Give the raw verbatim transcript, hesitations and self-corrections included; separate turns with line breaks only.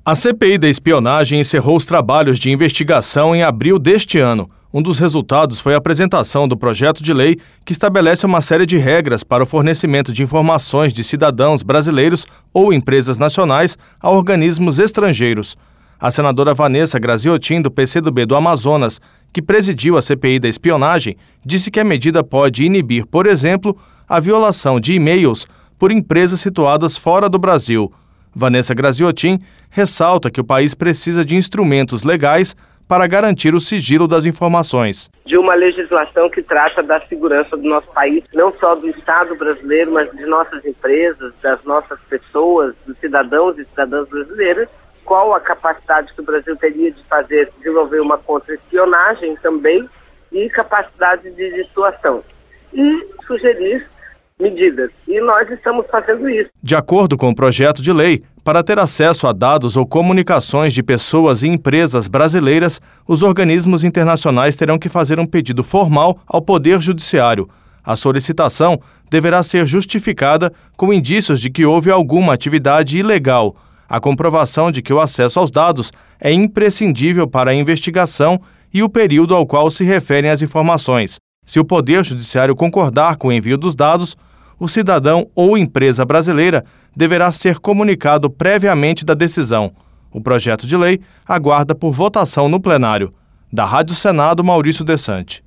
A C P I da espionagem encerrou os trabalhos de investigação em abril deste ano. Um dos resultados foi a apresentação do projeto de lei que estabelece uma série de regras para o fornecimento de informações de cidadãos brasileiros ou empresas nacionais a organismos estrangeiros. A senadora Vanessa Graziotin, do P C do B do Amazonas, que presidiu a C P I da espionagem, disse que a medida pode inibir, por exemplo, a violação de e-mails por empresas situadas fora do Brasil. Vanessa Graziotin ressalta que o país precisa de instrumentos legais para garantir o sigilo das informações.
De uma legislação que trata da segurança do nosso país, não só do Estado brasileiro, mas de nossas empresas, das nossas pessoas, dos cidadãos e cidadãs brasileiras. Qual a capacidade que o Brasil teria de fazer, desenvolver uma contra-espionagem também e capacidade de dissuasão. E sugerir medidas. E nós estamos fazendo isso.
De acordo com o projeto de lei, para ter acesso a dados ou comunicações de pessoas e empresas brasileiras, os organismos internacionais terão que fazer um pedido formal ao Poder Judiciário. A solicitação deverá ser justificada com indícios de que houve alguma atividade ilegal. A comprovação de que o acesso aos dados é imprescindível para a investigação e o período ao qual se referem as informações. Se o Poder Judiciário concordar com o envio dos dados, o cidadão ou empresa brasileira deverá ser comunicado previamente da decisão. O projeto de lei aguarda por votação no plenário. Da Rádio Senado, Maurício Desante.